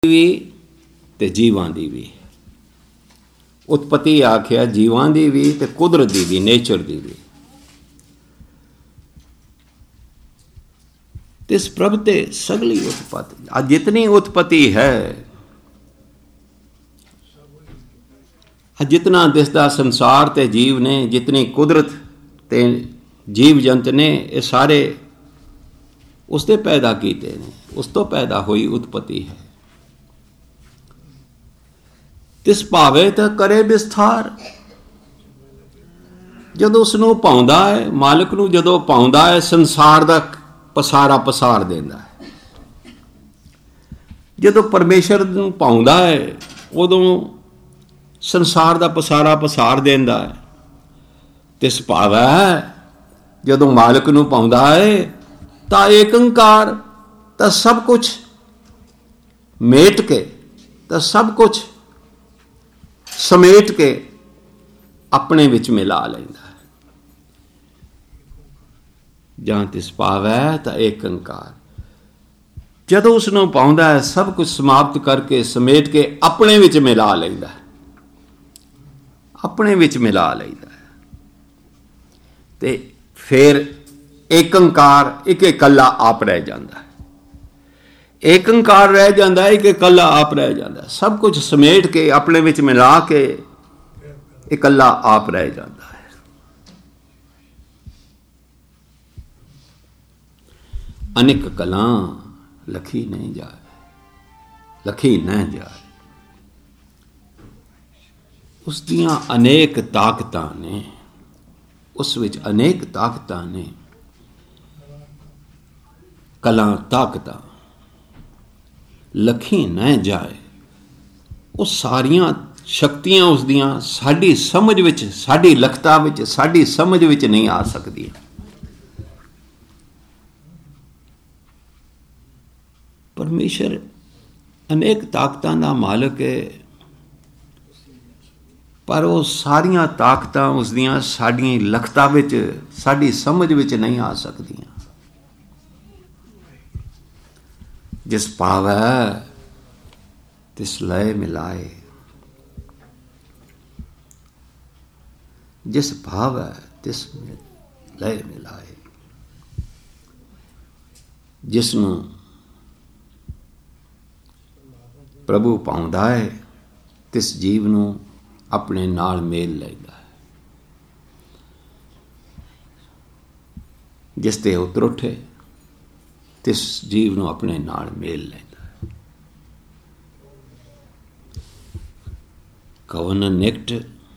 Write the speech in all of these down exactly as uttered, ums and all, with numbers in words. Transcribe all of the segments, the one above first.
ਵੀ ਤੇ ਜੀਵਾਂ ਦੀ ਵੀ। ਉਤਪਤੀ ਆਖਿਆ ਜੀਵਾਂ ਦੀ ਵੀ ਤੇ ਕੁਦਰਤ ਦੀ ਵੀ, ਨੇਚਰ ਦੀ ਵੀ। तिस प्रभ ते सगली उत्पत्ति, आज जितनी उत्पत्ति है, जितना दिसदा संसार ते जीव ने, जितनी कुदरत ते जीव जंत ने, ये सारे उसते पैदा कीते ने, उस तो पैदा हुई उत्पत्ति है। तिस भावे तो करे विस्तार, जदों उसनूं पाउंदा है, मालिक नूं जदों पाउंदा है, संसार दा पसारा पसार देंदा है। जदों परमेश्वर नूं पाउंदा है, उदों संसार दा पसारा पसार देंदा है। तिस भावै, जदों मालिक नूं पाउंदा है, तां एकंकार, तां सब कुछ मेट के, तां सब कुछ समेट के अपने विच मिला लैंदा है। जां तिस भावै तां एकंकार, जदों उसनूं पाउंदा है, सब कुछ समाप्त करके समेट के अपने विच मिला लैंदा है, अपने विच मिला लैंदा है। ते फिर एकंकार एक इकल्ला आप रह जाता है। एकंकार रह जाता है, एक इकल्ला आप रह जाता है। सब कुछ समेट के अपने विच मिला के इकल्ला आप रह जाता है। अनेक कलां लखी नहीं जाए, लखी न जाए। उस दियां अनेक ताकतां ने, उस विच अनेक ताकतां ने, कलां ताकतां लखी न जाए। वो सारियां शक्तियां उस दियां साडी समझ विच, साडी लखता विच, साडी समझ विच नहीं आ सकदियां। परमेश्वर अनेक ताकतां दा मालिक है, पर वो सारियां ताकतां उस दियां साडी लखता विच, साडी समझ विच नहीं आ सकदियां। जिस भावै तिस लय मिलाए, जिस भावै तिस लय मिलाए। जिसनूं प्रभु पाउंदा है, तिस जीव नूं अपने नाल मेल लैंदा है। जिस ते उतर उठे, तिस जीव नूं अपने नाल मेल लैंदा है। कवन निकट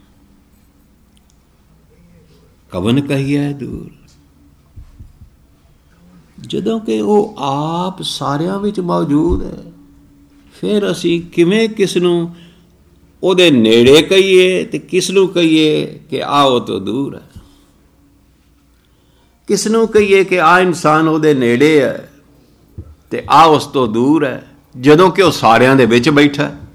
कवन कहिए दूर, जदों कि वो आप सारियां विच मौजूद है, फिर असी किवें किस नूं ओदे नेड़े कहिए ते किस नूं कहिए कि आओ तो दूर है। किस नूं कहिए कि आ इंसान ओदे नेड़े है ते आ उस तो दूर है, जदों कि वो सारियां दे विच बैठा है।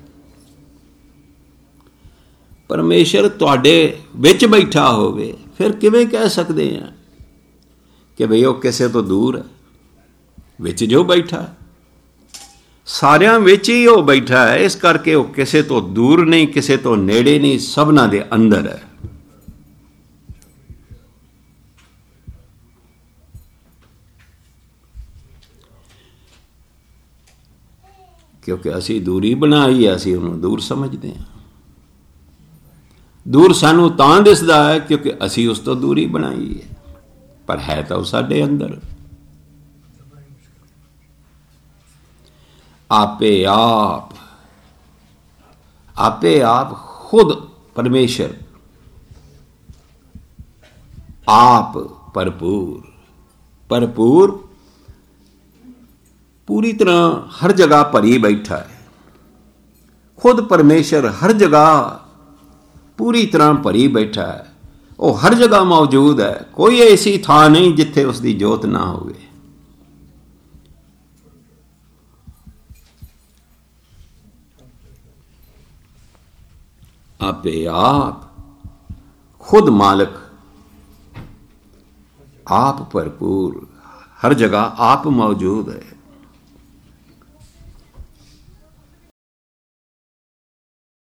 परमेश्वर तुहाडे विच बैठा होवे, फिर किवें कह सकते हैं कि भई वो किसे तो दूर है? विच जो बैठा है, सारियां विच ही वो बैठा है, इस करके वो किसे तो दूर नहीं, किसे तो नेड़े नहीं, सबना दे अंदर है। क्योंकि असी दूरी बनाई है, असी उन्होंने दूर समझते हैं। दूर सानू तां दिसदा है क्योंकि असी उस तो दूरी बनाई है, पर है तो साडे अंदर। आपे आप, आपे आप खुद परमेश्वर, आप भरपूर, भरपूर पूरी तरह हर जगह भरी बैठा है। खुद परमेश्वर हर जगह पूरी तरह भरी बैठा है, वो हर जगह मौजूद है। कोई ऐसी थां नहीं जिथे उसकी जोत ना होवे। आपे आप खुद मालिक, आप भरपूर, हर जगह आप मौजूद है।